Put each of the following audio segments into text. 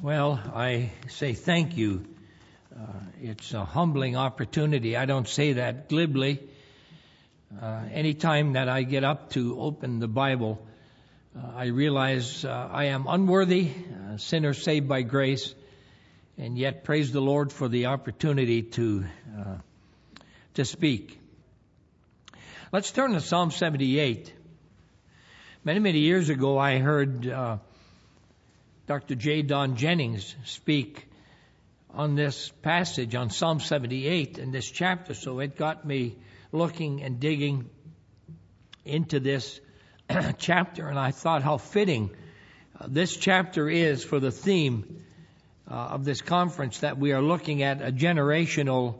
Well, I say thank you. It's a humbling opportunity. I don't say that glibly. Anytime that I get up to open the Bible, I realize I am unworthy, a sinner saved by grace, and yet praise the Lord for the opportunity to speak. Let's turn to Psalm 78. Many years ago, I heard Dr. J. Don Jennings speak on this passage on Psalm 78 in this chapter, so it got me looking and digging into this chapter, and I thought how fitting this chapter is for the theme of this conference, that we are looking at a generational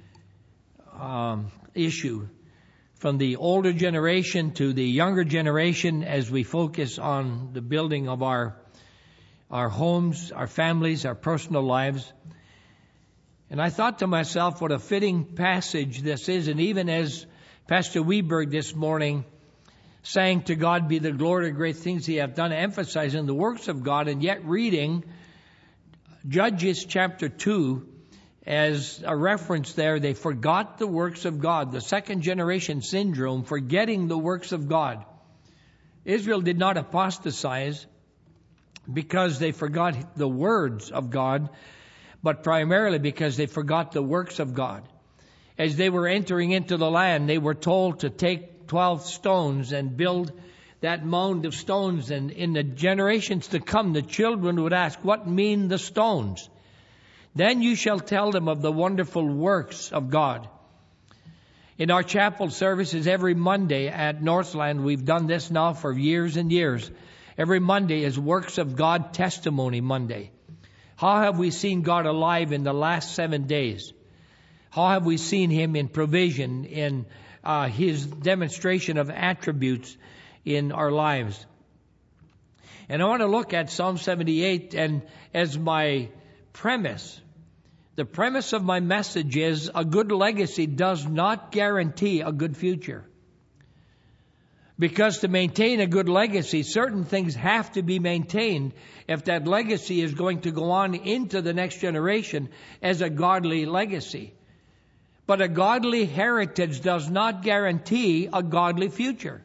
issue, from the older generation to the younger generation, as we focus on the building of our homes, our families, our personal lives. And I thought to myself, what a fitting passage this is. And even as Pastor Weberg this morning sang, "To God be the glory, great things He hath done," emphasizing the works of God, and yet reading Judges chapter 2 as a reference there. They forgot the works of God, the second generation syndrome, forgetting the works of God. Israel did not apostatize because they forgot the words of God, but primarily because they forgot the works of God. As they were entering into the land, they were told to take 12 stones and build that mound of stones. And in the generations to come, the children would ask, "What mean the stones? Then you shall tell them of the wonderful works of God." In our chapel services every Monday at Northland, we've done this now for years and years. Every Monday is Works of God Testimony Monday. How have we seen God alive in the last 7 days? How have we seen Him in provision, in His demonstration of attributes in our lives? And I want to look at Psalm 78, and as my premise, the premise of my message is, a good legacy does not guarantee a good future. Because to maintain a good legacy, certain things have to be maintained if that legacy is going to go on into the next generation as a godly legacy. But a godly heritage does not guarantee a godly future.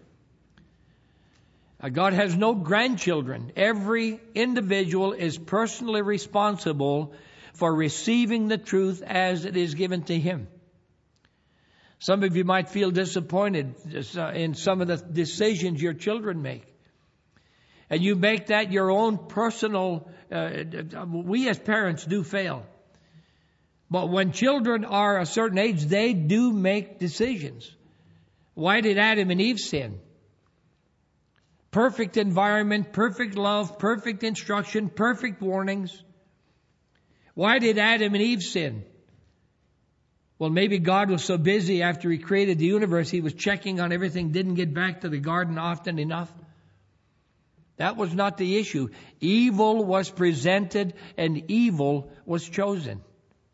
God has no grandchildren. Every individual is personally responsible for receiving the truth as it is given to him. Some of you might feel disappointed in some of the decisions your children make. And you make that your own personal... we as parents do fail. But when children are a certain age, they do make decisions. Why did Adam and Eve sin? Perfect environment, perfect love, perfect instruction, perfect warnings. Why did Adam and Eve sin? Well, maybe God was so busy after He created the universe, He was checking on everything, didn't get back to the garden often enough. That was not the issue. Evil was presented and evil was chosen.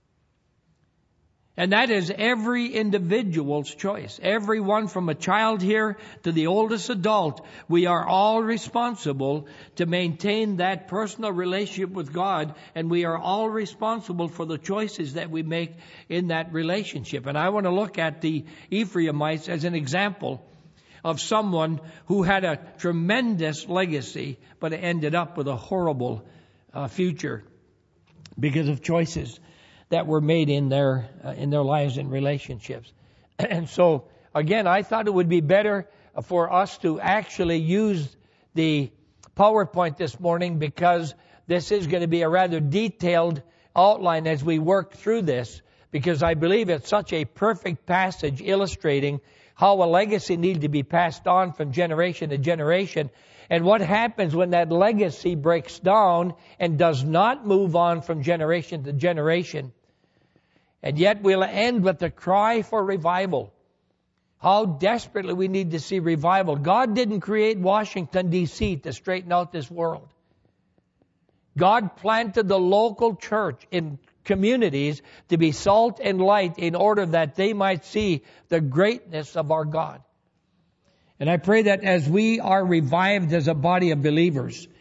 And that is every individual's choice. Everyone from a child here to the oldest adult, we are all responsible to maintain that personal relationship with God, and we are all responsible for the choices that we make in that relationship. And I want to look at the Ephraimites as an example of someone who had a tremendous legacy, but ended up with a horrible future because of choices that were made in their lives and relationships. And so, again, I thought it would be better for us to actually use the PowerPoint this morning, because this is going to be a rather detailed outline as we work through this, because I believe it's such a perfect passage illustrating how a legacy needs to be passed on from generation to generation, and what happens when that legacy breaks down and does not move on from generation to generation. And yet we'll end with the cry for revival. How desperately we need to see revival. God didn't create Washington, D.C. to straighten out this world. God planted the local church in communities to be salt and light in order that they might see the greatness of our God. And I pray that as we are revived as a body of believers,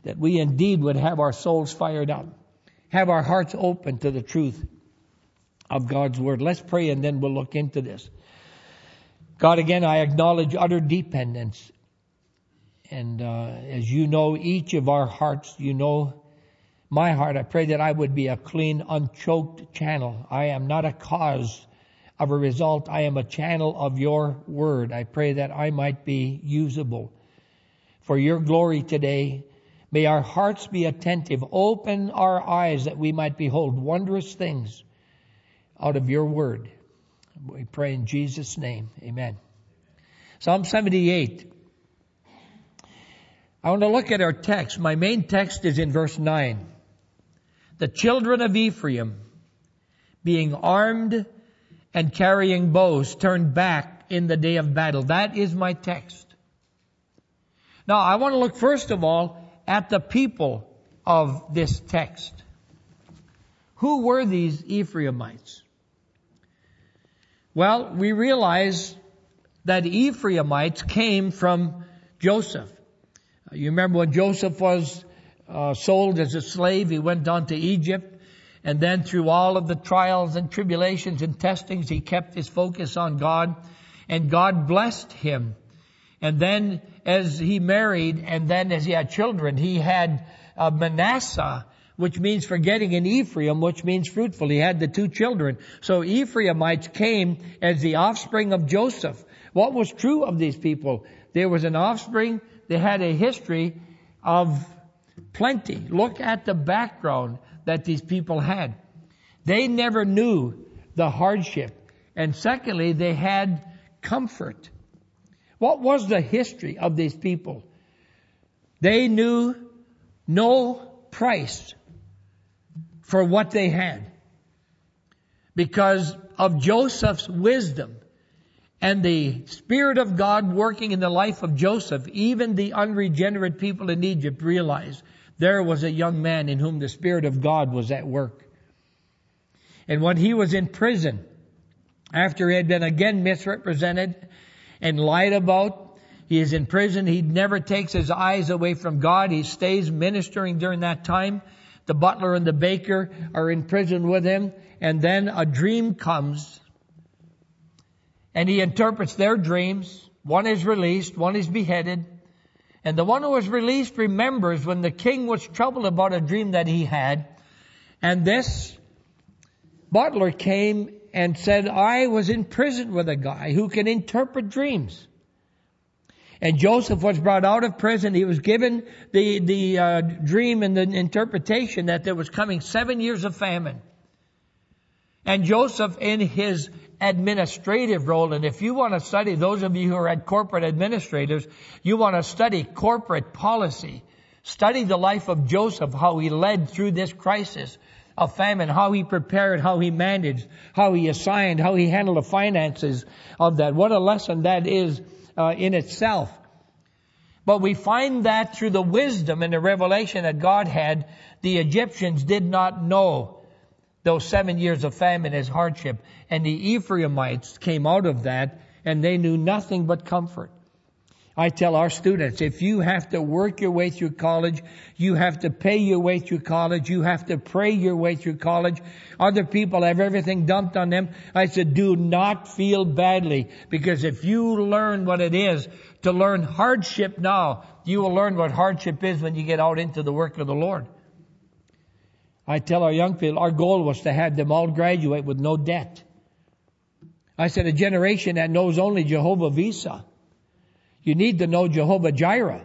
that we indeed would have our souls fired up, have our hearts open to the truth of God's Word. Let's pray and then we'll look into this. God, again, I acknowledge utter dependence. And as you know each of our hearts, you know my heart. I pray that I would be a clean, unchoked channel. I am not a cause of a result. I am a channel of your Word. I pray that I might be usable for your glory today. May our hearts be attentive. Open our eyes that we might behold wondrous things out of your Word. We pray in Jesus' name. Amen. Psalm 78. I want to look at our text. My main text is in verse 9. The children of Ephraim, being armed and carrying bows, turned back in the day of battle. That is my text. Now, I want to look first of all at the people of this text. Who were these Ephraimites? Well, we realize that Ephraimites came from Joseph. You remember when Joseph was sold as a slave, he went down to Egypt, and then through all of the trials and tribulations and testings, he kept his focus on God, and God blessed him. And then as he married, and then as he had children, he had Manasseh, which means forgetting, and Ephraim, which means fruitful. He had the two children. So Ephraimites came as the offspring of Joseph. What was true of these people? There was an offspring. They had a history of plenty. Look at the background that these people had. They never knew the hardship. And secondly, they had comfort. What was the history of these people? They knew no price for what they had. Because of Joseph's wisdom and the Spirit of God working in the life of Joseph, even the unregenerate people in Egypt realized there was a young man in whom the Spirit of God was at work. And when he was in prison, after he had been again misrepresented and lied about, he is in prison. He never takes his eyes away from God. He stays ministering during that time. The butler and the baker are in prison with him. And then a dream comes. And he interprets their dreams. One is released, one is beheaded. And the one who was released remembers when the king was troubled about a dream that he had. And this butler came and said, I was in prison with a guy who can interpret dreams. And Joseph was brought out of prison. He was given the dream and the interpretation that there was coming 7 years of famine. And Joseph, in his administrative role, and if you want to study, those of you who are at corporate administrators, you want to study corporate policy. Study the life of Joseph, how he led through this crisis of famine, how he prepared, how he managed, how he assigned, how he handled the finances of that. What a lesson that is in itself. But we find that through the wisdom and the revelation that God had, the Egyptians did not know those 7 years of famine as hardship. And the Ephraimites came out of that, and they knew nothing but comfort. I tell our students, if you have to work your way through college, you have to pay your way through college, you have to pray your way through college, other people have everything dumped on them. I said, do not feel badly, because if you learn what it is to learn hardship now, you will learn what hardship is when you get out into the work of the Lord. I tell our young people, our goal was to have them all graduate with no debt. I said, a generation that knows only Jehovah Visa. You need to know Jehovah Jireh.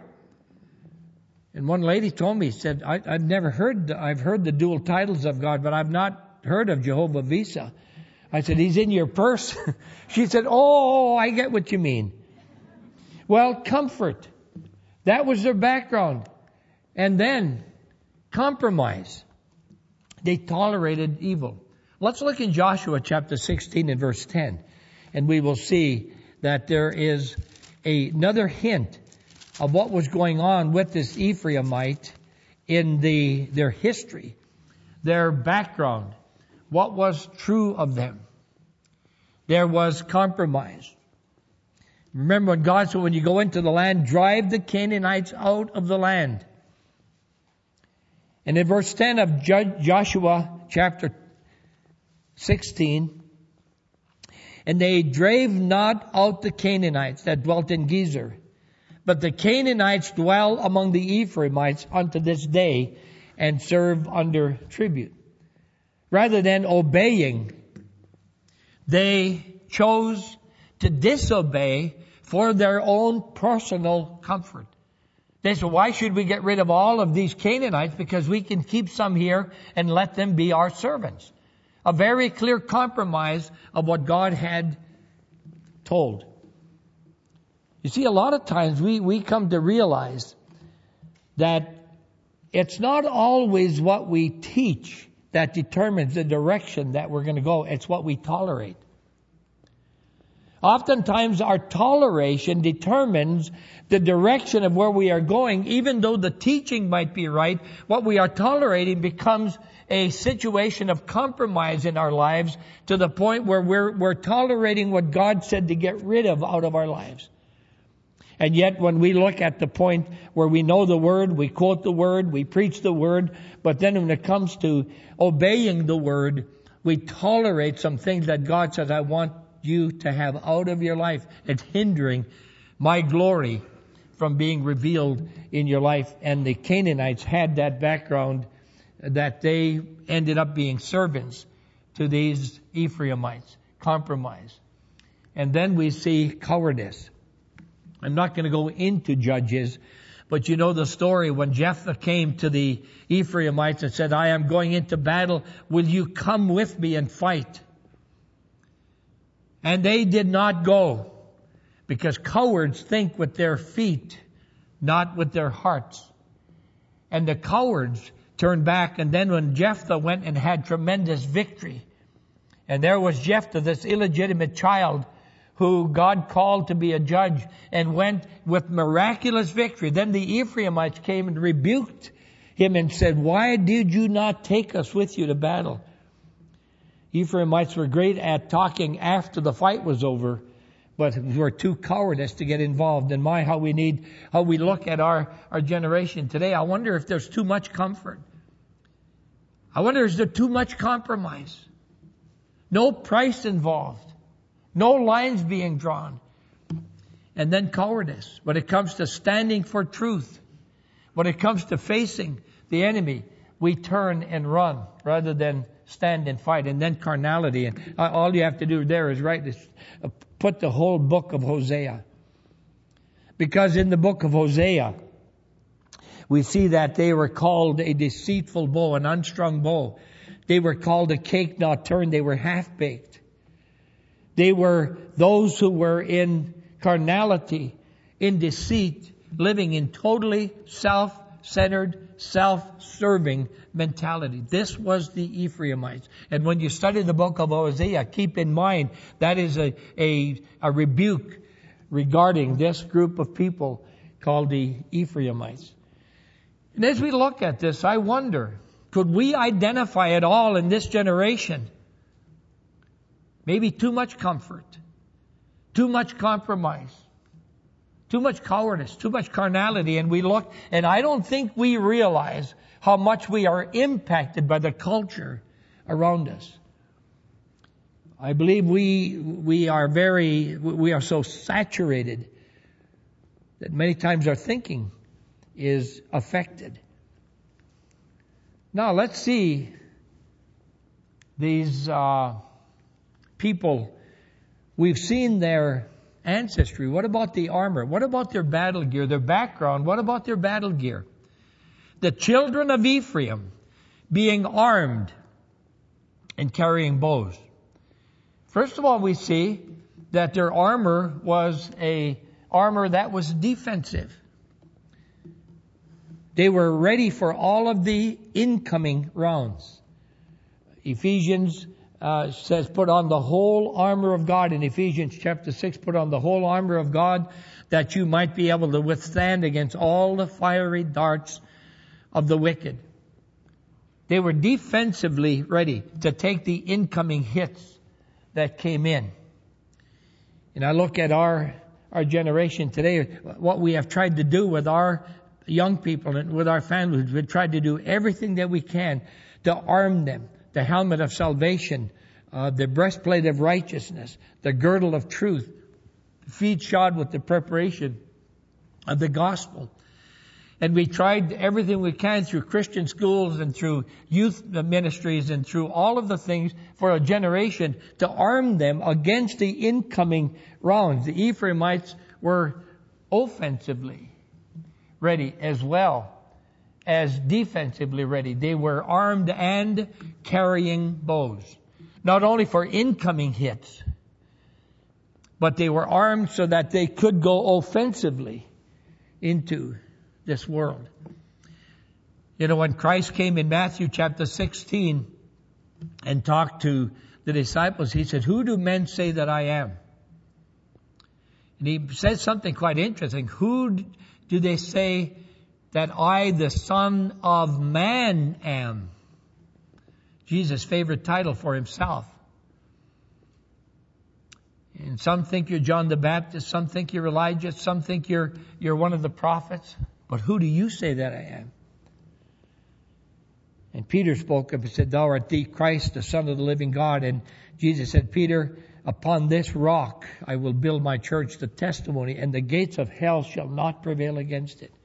And one lady told me, said, I've heard the dual titles of God, but I've not heard of Jehovah Visa. I said, he's in your purse. She said, oh, I get what you mean. Well, comfort. That was their background. And then compromise. They tolerated evil. Let's look in Joshua chapter 16 and verse 10. And we will see that there is another hint of what was going on with this Ephraimite in their history, their background, what was true of them. There was compromise. Remember when God said, when you go into the land, drive the Canaanites out of the land. And in verse 10 of Joshua chapter 16, and they drave not out the Canaanites that dwelt in Gezer, but the Canaanites dwell among the Ephraimites unto this day and serve under tribute. Rather than obeying, they chose to disobey for their own personal comfort. They said, why should we get rid of all of these Canaanites? Because we can keep some here and let them be our servants. A very clear compromise of what God had told. You see, a lot of times we come to realize that it's not always what we teach that determines the direction that we're going to go. It's what we tolerate. Oftentimes our toleration determines the direction of where we are going. Even though the teaching might be right, what we are tolerating becomes a situation of compromise in our lives to the point where we're tolerating what God said to get rid of out of our lives. And yet when we look at the point where we know the Word, we quote the Word, we preach the Word, but then when it comes to obeying the Word, we tolerate some things that God says, I want you to have out of your life. It's hindering my glory from being revealed in your life. And the Canaanites had that background that they ended up being servants to these Ephraimites. Compromise. And then we see cowardice. I'm not going to go into Judges, but you know the story when Jephthah came to the Ephraimites and said, I am going into battle. Will you come with me and fight? And they did not go, because cowards think with their feet, not with their hearts. And the cowards turned back. And then when Jephthah went and had tremendous victory, and there was Jephthah, this illegitimate child, who God called to be a judge, and went with miraculous victory. Then the Ephraimites came and rebuked him and said, why did you not take us with you to battle? Ephraimites were great at talking after the fight was over, but were too cowardice to get involved. And how we look at our generation today. I wonder if there's too much comfort. I wonder, is there too much compromise? No price involved. No lines being drawn. And then cowardice. When it comes to standing for truth, when it comes to facing the enemy, we turn and run rather than stand and fight. And then carnality. And all you have to do there is put the whole book of Hosea. Because in the book of Hosea, we see that they were called a deceitful bow, an unstrung bow. They were called a cake not turned. They were half-baked. They were those who were in carnality, in deceit, living in totally self-centered, self-serving mentality. This was the Ephraimites. And when you study the book of Hosea, keep in mind that is a rebuke regarding this group of people called the Ephraimites. And as we look at this, I wonder, could we identify at all in this generation maybe too much comfort, too much compromise, too much cowardice, too much carnality? And we look, and I don't think we realize how much we are impacted by the culture around us. I believe we are so saturated that many times our thinking is affected. Now let's see these people. We've seen their ancestry. What about the armor? What about their battle gear, their background? What about their battle gear? The children of Ephraim being armed and carrying bows. First of all, we see that their armor was a armor that was defensive. They were ready for all of the incoming rounds. Ephesians says, put on the whole armor of God. In Ephesians chapter 6, put on the whole armor of God that you might be able to withstand against all the fiery darts of the wicked. They were defensively ready to take the incoming hits that came in. And I look at our generation today, what we have tried to do with our young people and with our families, we tried to do everything that we can to arm them. The helmet of salvation, the breastplate of righteousness, the girdle of truth, feet shod with the preparation of the gospel. And we tried everything we can through Christian schools and through youth ministries and through all of the things for a generation to arm them against the incoming rounds. The Ephraimites were offensively ready as well as defensively ready. They were armed and carrying bows, not only for incoming hits, but they were armed so that they could go offensively into this world. You know, when Christ came in Matthew chapter 16 and talked to the disciples, he said, "Who do men say that I am?" And he said something quite interesting. Who do they say that I, the Son of Man, am? Jesus' favorite title for himself. And some think you're John the Baptist, some think you're Elijah, some think you're one of the prophets. But who do you say that I am? And Peter spoke up and said, "Thou art the Christ, the Son of the living God." And Jesus said, "Peter, upon this rock I will build my church, the testimony, and the gates of hell shall not prevail against it."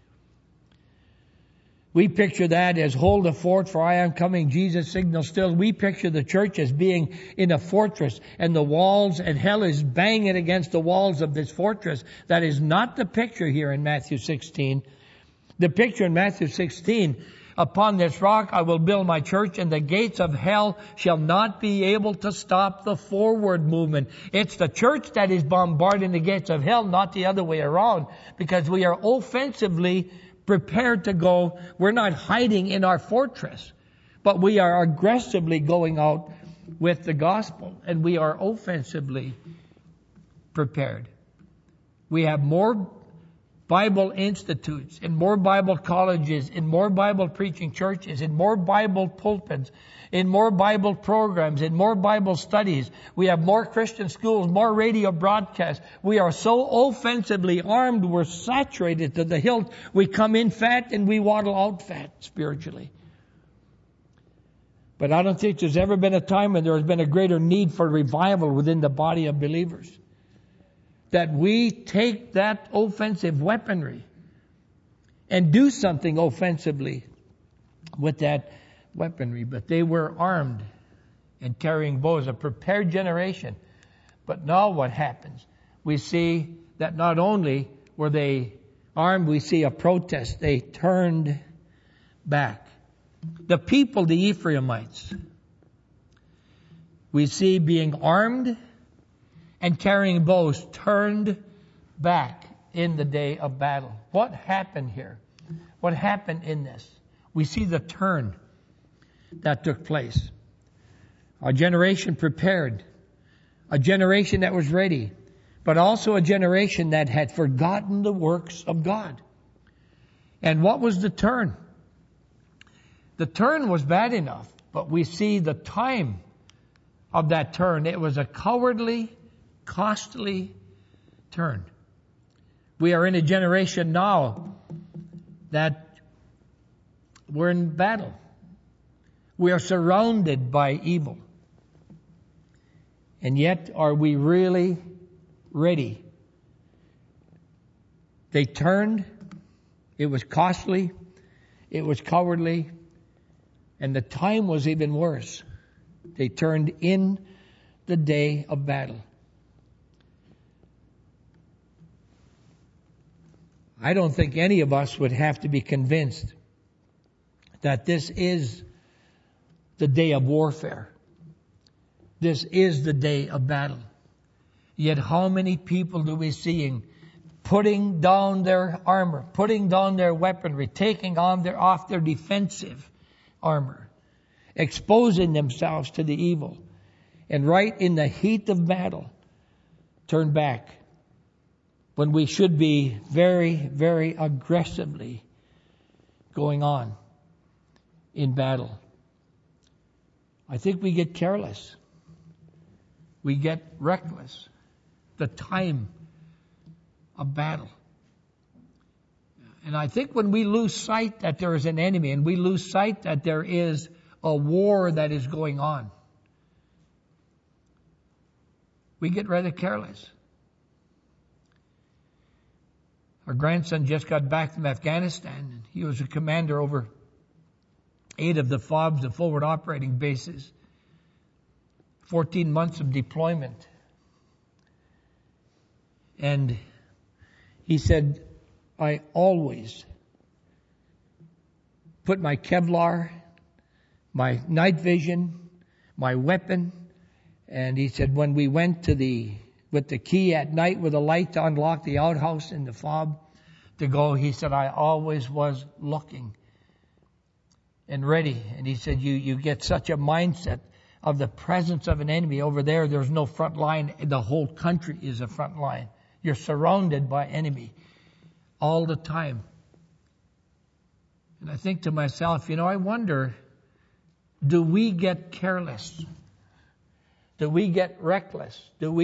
We picture that as hold the fort, for I am coming. Jesus signals still. We picture the church as being in a fortress and the walls, and hell is banging against the walls of this fortress. That is not the picture here in Matthew 16. The picture in Matthew 16, upon this rock I will build my church, and the gates of hell shall not be able to stop the forward movement. It's the church that is bombarding the gates of hell, not the other way around, because we are offensively prepared to go. We're not hiding in our fortress, but we are aggressively going out with the gospel, and we are offensively prepared. We have more Bible institutes, in more Bible colleges, in more Bible preaching churches, in more Bible pulpits, in more Bible programs, in more Bible studies. We have more Christian schools, more radio broadcasts. We are so offensively armed, we're saturated to the hilt. We come in fat and we waddle out fat spiritually. But I don't think there's ever been a time when there has been a greater need for revival within the body of believers. That we take that offensive weaponry and do something offensively with that weaponry. But they were armed and carrying bows, a prepared generation. But now what happens? We see that not only were they armed, we see a protest. They turned back. The people, the Ephraimites, we see being armed and carrying bows, turned back in the day of battle. What happened here? What happened in this? We see the turn that took place. A generation prepared, a generation that was ready, but also a generation that had forgotten the works of God. And what was the turn? The turn was bad enough, but we see the time of that turn. It was a cowardly, costly turn. We are in a generation now that we're in battle. We are surrounded by evil. And yet, are we really ready? They turned. It was costly. It was cowardly. And the time was even worse. They turned in the day of battle. I don't think any of us would have to be convinced that this is the day of warfare. This is the day of battle. Yet how many people do we see putting down their armor, putting down their weaponry, taking off their defensive armor, exposing themselves to the evil, and right in the heat of battle, turn back, when we should be very, very aggressively going on in battle. I think we get careless. We get reckless. The time of battle. And I think when we lose sight that there is an enemy and we lose sight that there is a war that is going on, we get rather careless. Our grandson just got back from Afghanistan, and he was a commander over 8 of the FOBs, the forward operating bases. 14 months of deployment. And he said, I always put my Kevlar, my night vision, my weapon, and he said when we went to with the key at night with a light to unlock the outhouse in the FOB to go, he said, I always was looking and ready. And he said, you get such a mindset of the presence of an enemy over there. There's no front line. The whole country is a front line. You're surrounded by enemy all the time. And I think to myself, I wonder, do we get careless? Do we get reckless?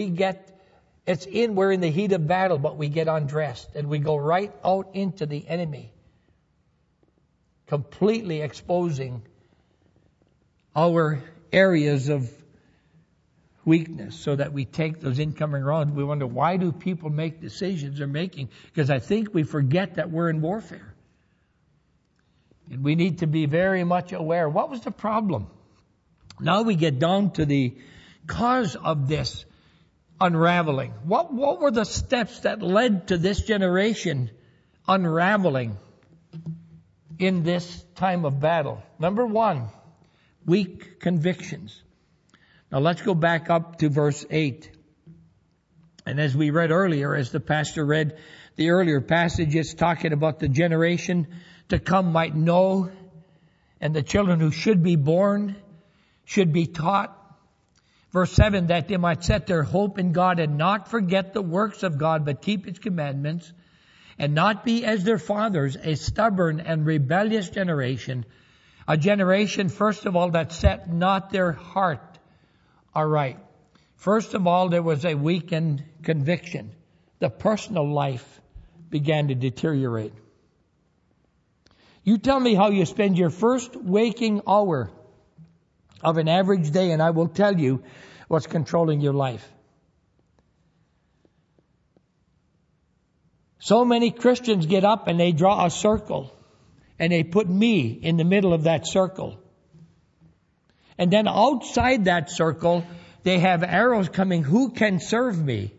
We're in the heat of battle, but we get undressed and we go right out into the enemy, completely exposing our areas of weakness so that we take those incoming rounds. We wonder, why do people make decisions they're making? Because I think we forget that we're in warfare. And we need to be very much aware. What was the problem? Now we get down to the cause of this unraveling. What were the steps that led to this generation unraveling in this time of battle? Number 1, weak convictions. Now let's go back up to verse 8. And as we read earlier, as the pastor read the earlier passages talking about the generation to come might know, and the children who should be born should be taught. Verse 7, that they might set their hope in God and not forget the works of God, but keep His commandments, and not be as their fathers, a stubborn and rebellious generation, a generation, first of all, that set not their heart aright. First of all, there was a weakened conviction. The personal life began to deteriorate. You tell me how you spend your first waking hour of an average day, and I will tell you what's controlling your life. So many Christians get up and they draw a circle, and they put me in the middle of that circle. And then outside that circle, they have arrows coming, who can serve me?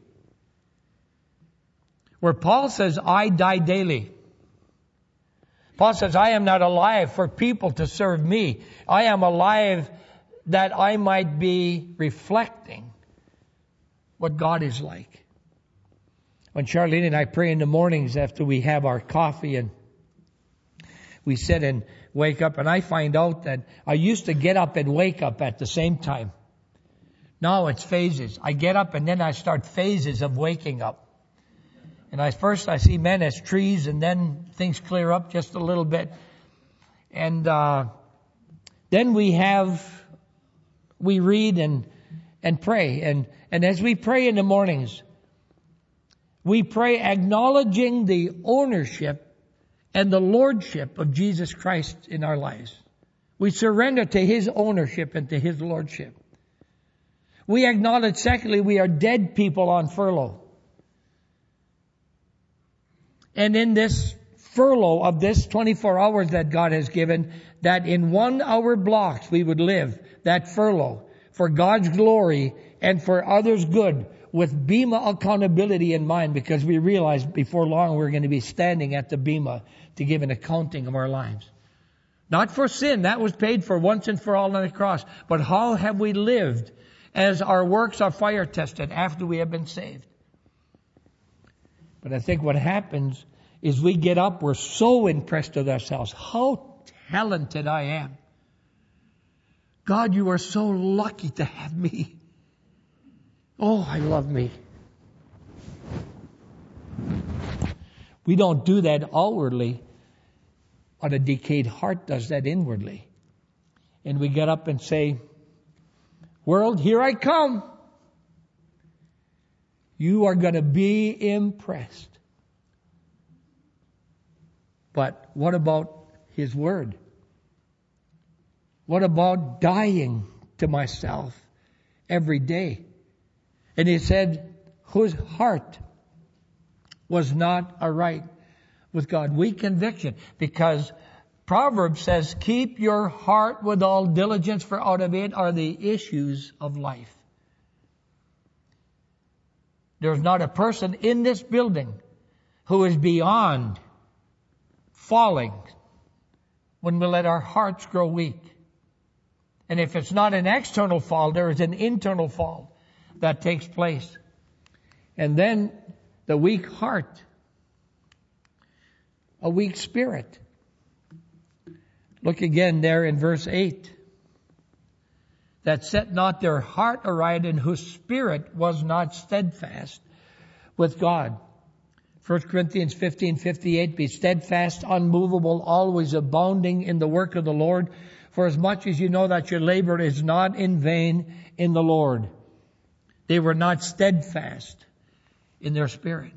Where Paul says, I die daily. Paul says, I am not alive for people to serve me. I am alive that I might be reflecting what God is like. When Charlene and I pray in the mornings after we have our coffee and we sit and wake up, and I find out that I used to get up and wake up at the same time. Now it's phases. I get up and then I start phases of waking up. And first I see men as trees, and then things clear up just a little bit. And then we read and pray. And as we pray in the mornings, we pray acknowledging the ownership and the lordship of Jesus Christ in our lives. We surrender to His ownership and to His lordship. We acknowledge, secondly, we are dead people on furlough. And in this furlough of this 24 hours that God has given, that in 1 hour blocks we would live that furlough for God's glory and for others' good, with Bema accountability in mind, because we realize before long we're going to be standing at the Bema to give an accounting of our lives. Not for sin, that was paid for once and for all on the cross, but how have we lived as our works are fire tested after we have been saved? But I think what happens is we get up, we're so impressed with ourselves. How talented I am. God, you are so lucky to have me. Oh, I love me. We don't do that outwardly, but a decayed heart does that inwardly. And we get up and say, world, here I come. You are going to be impressed. But what about His Word? What about dying to myself every day? And he said, whose heart was not aright with God? Weak conviction, because Proverbs says, keep your heart with all diligence, for out of it are the issues of life. There's not a person in this building who is beyond falling when we let our hearts grow weak. And if it's not an external fall, there is an internal fall that takes place. And then the weak heart, a weak spirit. Look again there in verse 8. That set not their heart aright, and whose spirit was not steadfast with God. 1 Corinthians 15:58, be steadfast, unmovable, always abounding in the work of the Lord, for as much as you know that your labor is not in vain in the Lord. They were not steadfast in their spirit.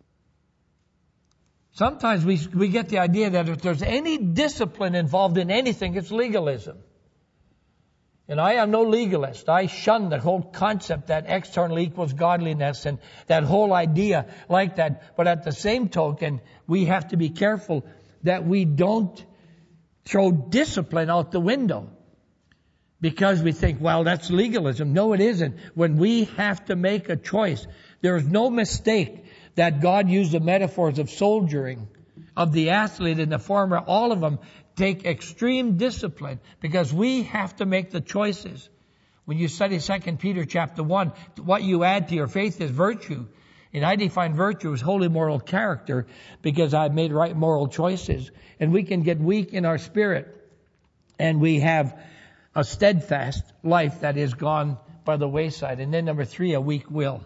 Sometimes we get the idea that if there's any discipline involved in anything, it's legalism. And I am no legalist. I shun the whole concept that external equals godliness and that whole idea like that. But at the same token, we have to be careful that we don't throw discipline out the window because we think, well, that's legalism. No, it isn't. When we have to make a choice, there is no mistake that God used the metaphors of soldiering, of the athlete and the farmer. All of them take extreme discipline because we have to make the choices. When you study 2 Peter chapter 1, what you add to your faith is virtue. And I define virtue as holy moral character because I've made right moral choices. And we can get weak in our spirit. And we have a steadfast life that is gone by the wayside. And then number 3, a weak will.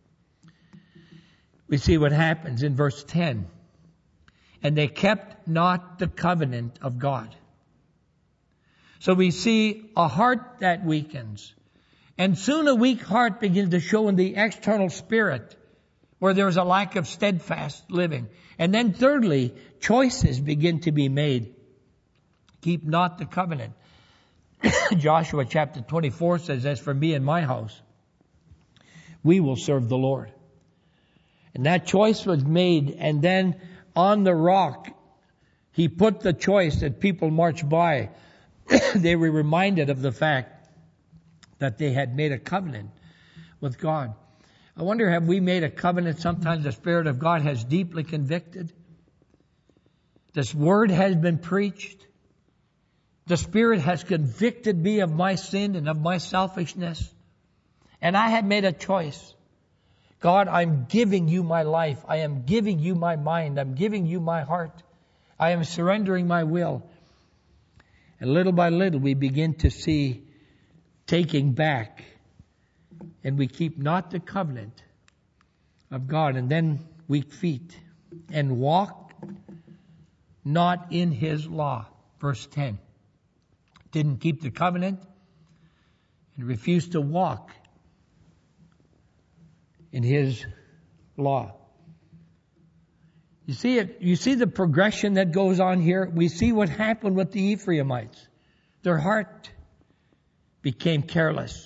We see what happens in verse 10. And they kept not the covenant of God. So we see a heart that weakens. And soon a weak heart begins to show in the external spirit, where there is a lack of steadfast living. And then thirdly, choices begin to be made. Keep not the covenant. Joshua chapter 24 says, as for me and my house, we will serve the Lord. And that choice was made, and then on the rock, he put the choice that people marched by. They were reminded of the fact that they had made a covenant with God. I wonder, have we made a covenant? Sometimes the Spirit of God has deeply convicted. This word has been preached. The Spirit has convicted me of my sin and of my selfishness. And I have made a choice. God, I'm giving you my life. I am giving you my mind. I'm giving you my heart. I am surrendering my will. And little by little we begin to see taking back. And we keep not the covenant of God. And then weak feet. And walk not in His law. Verse 10. Didn't keep the covenant and refused to walk in His law. You see it. You see the progression that goes on here. We see what happened with the Ephraimites. Their heart became careless.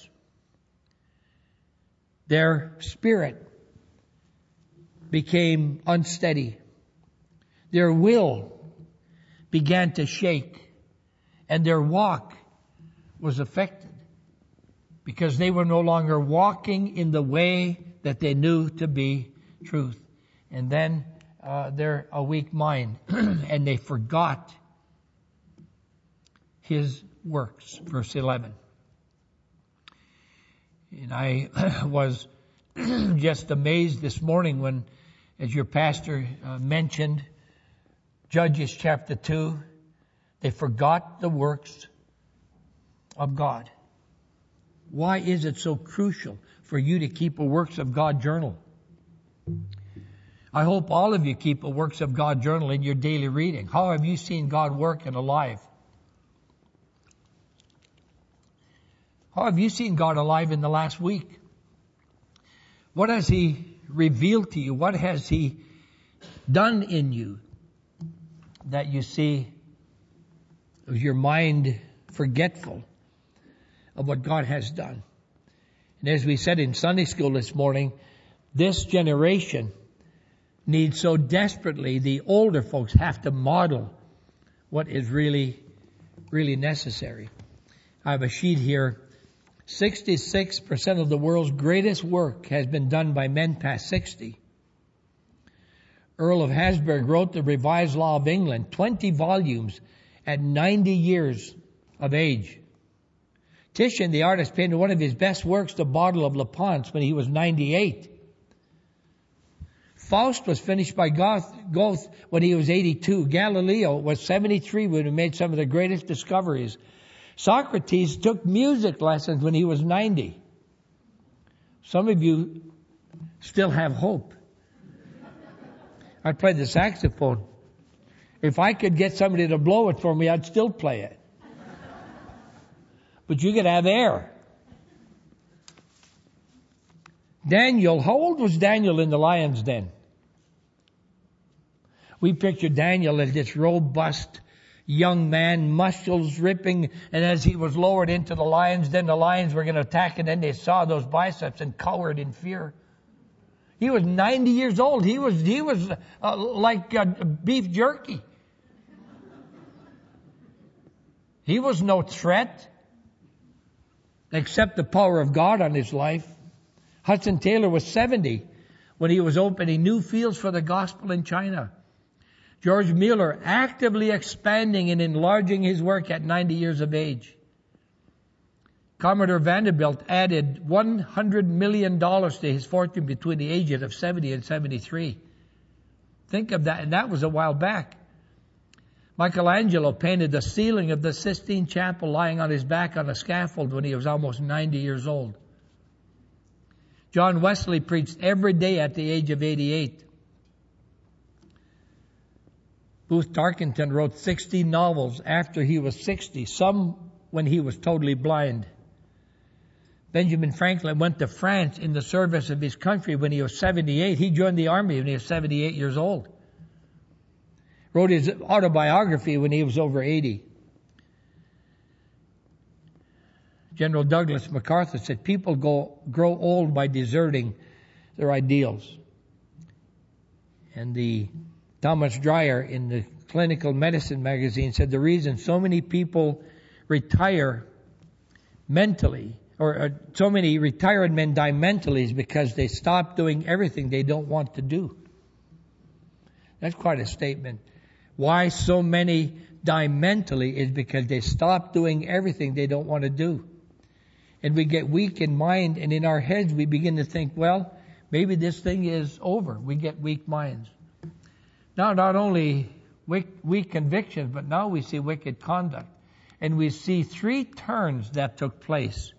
Their spirit became unsteady. Their will began to shake. And their walk was affected. Because they were no longer walking in the way that they knew to be truth. And then they're a weak mind. And they forgot His works. Verse 11. And I was just amazed this morning when, as your pastor mentioned, Judges chapter 2, they forgot the works of God. Why is it so crucial for you to keep a Works of God journal? I hope all of you keep a Works of God journal in your daily reading. How have you seen God work and alive? How have you seen God alive in the last week? What has He revealed to you? What has He done in you? that you see is your mind forgetful of what God has done. And as we said in Sunday school this morning, this generation needs so desperately, the older folks have to model what is really, really necessary. I have a sheet here. 66% of the world's greatest work has been done by men past 60. Earl of Habsburg wrote the Revised Law of England, 20 volumes at 90 years of age. Titian, the artist, painted one of his best works, The Bottle of Lepanto, when he was 98. Faust was finished by Goethe when he was 82. Galileo was 73 when he made some of the greatest discoveries. Socrates took music lessons when he was 90. Some of you still have hope. I played the saxophone. If I could get somebody to blow it for me, I'd still play it. But you could have air. Daniel, how old was Daniel in the lion's den? We picture Daniel as this robust young man, muscles ripping, and as he was lowered into the lion's den, the lions were going to attack, and then they saw those biceps and cowered in fear. He was 90 years old. He was like beef jerky. He was no threat except the power of God on his life. Hudson Taylor was 70 when he was opening new fields for the gospel in China. George Mueller actively expanding and enlarging his work at 90 years of age. Commodore Vanderbilt added $100 million to his fortune between the ages of 70 and 73. Think of that, and that was a while back. Michelangelo painted the ceiling of the Sistine Chapel lying on his back on a scaffold when he was almost 90 years old. John Wesley preached every day at the age of 88. Booth Tarkington wrote 60 novels after he was 60, some when he was totally blind. Benjamin Franklin went to France in the service of his country when he was 78. He joined the army when he was 78 years old. Wrote his autobiography when he was over 80. General Douglas MacArthur said, people grow old by deserting their ideals. And the Thomas Dreyer in the Clinical Medicine magazine said the reason so many people retire mentally, or so many retired men die mentally, is because they stop doing everything they don't want to do. That's quite a statement. Why so many die mentally is because they stop doing everything they don't want to do. And we get weak in mind, and in our heads we begin to think, well, maybe this thing is over. We get weak minds. Now, not only weak convictions, but now we see wicked conduct. And we see 3 turns that took place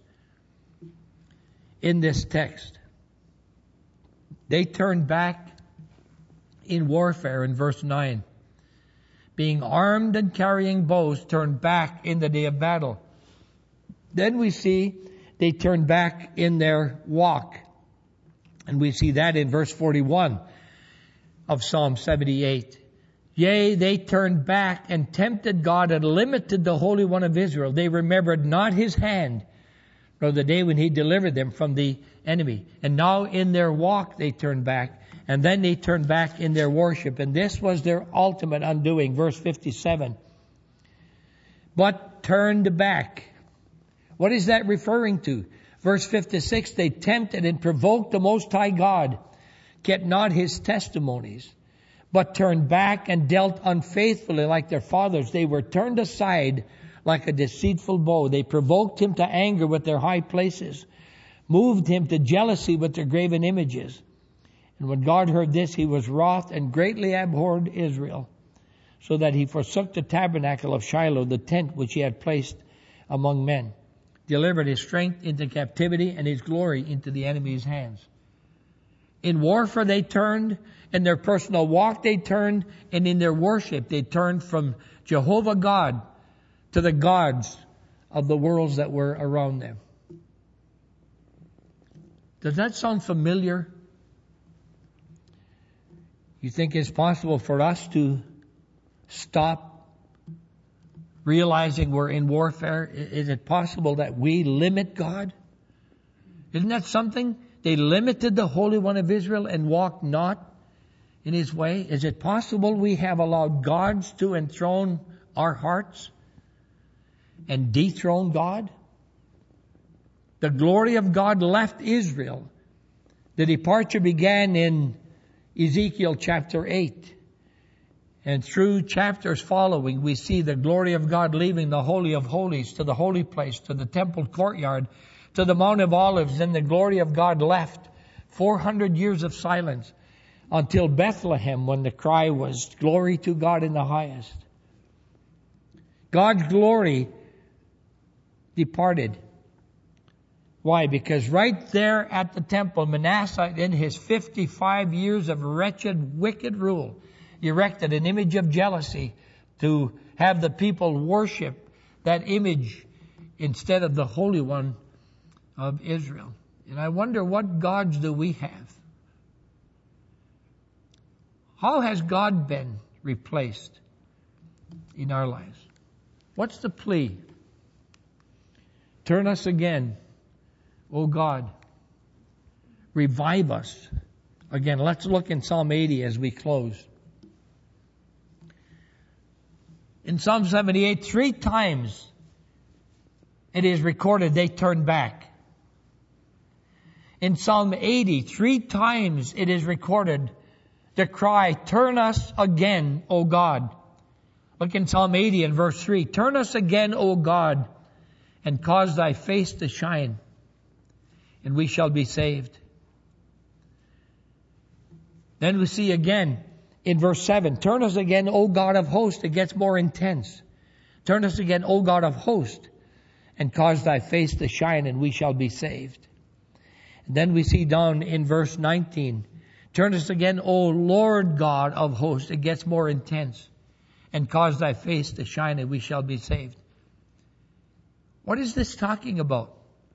in this text. They turned back in warfare in verse 9. Being armed and carrying bows, turned back in the day of battle. Then we see they turned back in their walk. And we see that in verse 41 of Psalm 78. Yea, they turned back and tempted God and limited the Holy One of Israel. They remembered not his hand, nor the day when he delivered them from the enemy. And now in their walk they turned back, and then they turned back in their worship. And this was their ultimate undoing. Verse 57. But turned back. What is that referring to? Verse 56, they tempted and provoked the Most High God, kept not his testimonies, but turned back and dealt unfaithfully like their fathers. They were turned aside like a deceitful bow. They provoked him to anger with their high places, moved him to jealousy with their graven images. And when God heard this, he was wroth and greatly abhorred Israel, so that he forsook the tabernacle of Shiloh, the tent which he had placed among men, delivered his strength into captivity and his glory into the enemy's hands. In warfare they turned, in their personal walk they turned, and in their worship they turned from Jehovah God to the gods of the worlds that were around them. Does that sound familiar? You think it's possible for us to stop realizing we're in warfare? Is it possible that we limit God? Isn't that something? They limited the Holy One of Israel and walked not in His way. Is it possible we have allowed gods to enthrone our hearts and dethrone God? The glory of God left Israel. The departure began in Ezekiel chapter 8. And through chapters following, we see the glory of God leaving the Holy of Holies to the holy place, to the temple courtyard, to the Mount of Olives. Then the glory of God left. 400 years of silence until Bethlehem, when the cry was, "Glory to God in the highest." God's glory departed. Why? Because right there at the temple, Manasseh, in his 55 years of wretched, wicked rule, erected an image of jealousy to have the people worship that image instead of the Holy One of Israel. And I wonder, what gods do we have? How has God been replaced in our lives? What's the plea? Turn us again, O God. Revive us again. Let's look in Psalm 80 as we close. In Psalm 78, 3 times it is recorded they turned back. In Psalm 80, 3 times it is recorded the cry, "Turn us again, O God." Look in Psalm 80 and verse 3. "Turn us again, O God, and cause thy face to shine, and we shall be saved." Then we see again in verse 7, "Turn us again, O God of hosts." It gets more intense. "Turn us again, O God of hosts, and cause thy face to shine, and we shall be saved." And then we see down in verse 19, "Turn us again, O Lord God of hosts." It gets more intense. "And cause thy face to shine, and we shall be saved." What is this talking about?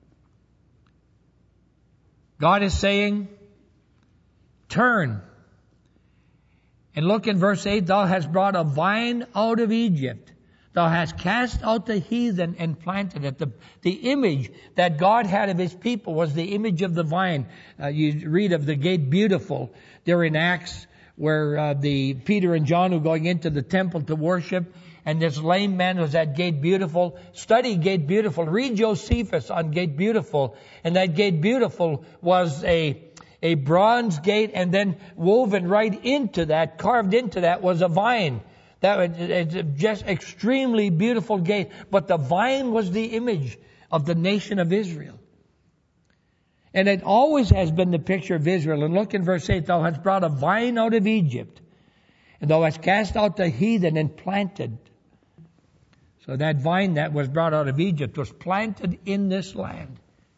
God is saying, turn. And look in verse 8, "Thou hast brought a vine out of Egypt. Thou hast cast out the heathen and planted it." The image that God had of His people was the image of the vine. You read of the Gate Beautiful there in Acts, where the Peter and John were going into the temple to worship, and this lame man was at Gate Beautiful. Study Gate Beautiful. Read Josephus on Gate Beautiful. And that Gate Beautiful was a bronze gate, and then woven right into that, carved into that, was a vine. That was just extremely beautiful gate. But the vine was the image of the nation of Israel. And it always has been the picture of Israel. And look in verse 8, "Thou hast brought a vine out of Egypt, and thou hast cast out the heathen and planted." So that vine that was brought out of Egypt was planted in this land.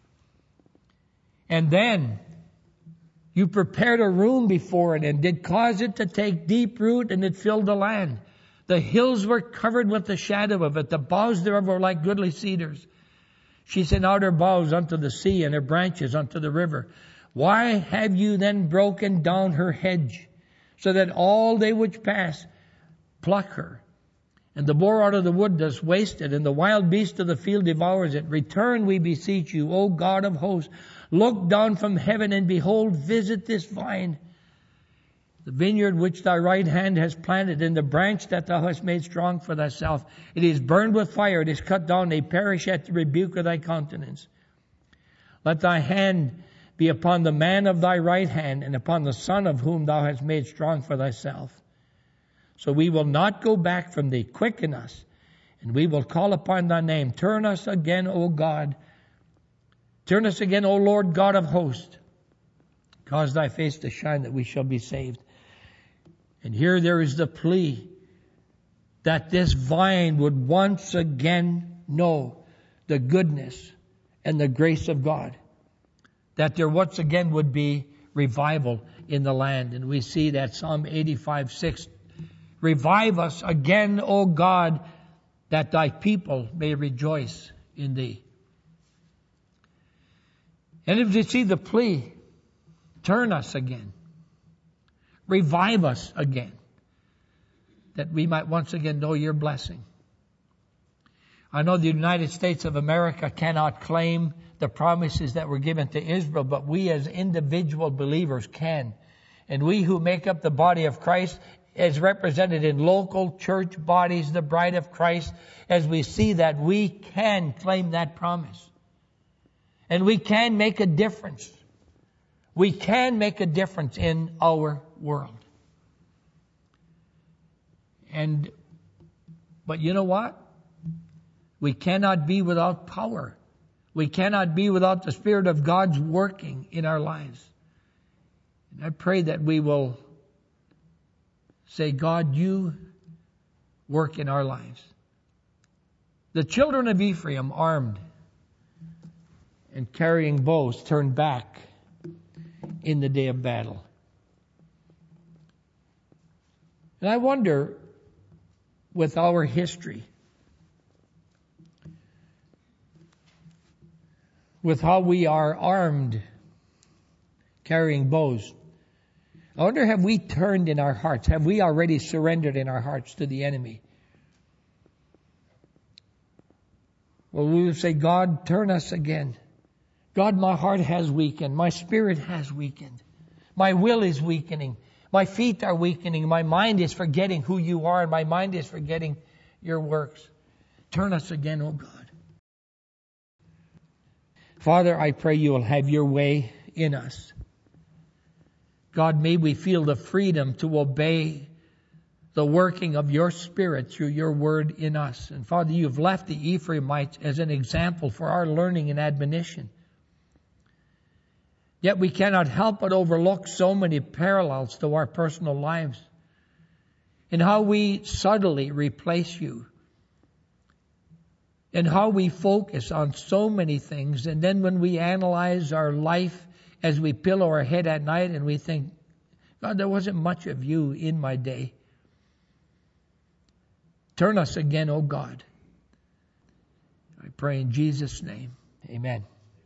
And then you prepared a room before it and did cause it to take deep root, and it filled the land. The hills were covered with the shadow of it. The boughs thereof were like goodly cedars. She sent out her boughs unto the sea, and her branches unto the river. Why have you then broken down her hedge, so that all they which pass pluck her? And the boar out of the wood does waste it, and the wild beast of the field devours it. Return, we beseech you, O God of hosts. Look down from heaven, and behold, visit this vine, the vineyard which thy right hand has planted, and the branch that thou hast made strong for thyself. It is burned with fire, it is cut down, they perish at the rebuke of thy countenance. Let thy hand be upon the man of thy right hand, and upon the son of whom thou hast made strong for thyself. So we will not go back from thee. Quicken us, and we will call upon thy name. Turn us again, O God. Turn us again, O Lord God of hosts. Cause thy face to shine, that we shall be saved. And here there is the plea that this vine would once again know the goodness and the grace of God. That there once again would be revival in the land. And we see that Psalm 85:6. "Revive us again, O God, that thy people may rejoice in thee." And if you see the plea, turn us again. Revive us again. that we might once again know your blessing. I know the United States of America cannot claim the promises that were given to Israel, but we as individual believers can. And we who make up the body of Christ, as represented in local church bodies, the bride of Christ, as we see that, we can claim that promise. And we can make a difference. We can make a difference in our world. But you know what? We cannot be without power. We cannot be without the Spirit of God's working in our lives. And I pray that we will say, God, you work in our lives. The children of Ephraim, armed and carrying bows, turned back in the day of battle. And I wonder, with our history, with how we are armed, carrying bows, I wonder, have we turned in our hearts? Have we already surrendered in our hearts to the enemy? Well, we will say, God, turn us again. God, my heart has weakened. My spirit has weakened. My will is weakening. My feet are weakening. My mind is forgetting who you are, and my mind is forgetting your works. Turn us again, O God. Father, I pray you will have your way in us. God, may we feel the freedom to obey the working of your Spirit through your word in us. And Father, you've left the Ephraimites as an example for our learning and admonition. Yet we cannot help but overlook so many parallels to our personal lives and how we subtly replace you and how we focus on so many things. And then when we analyze our life as we pillow our head at night and we think, God, there wasn't much of you in my day. Turn us again, O God. I pray in Jesus' name. Amen.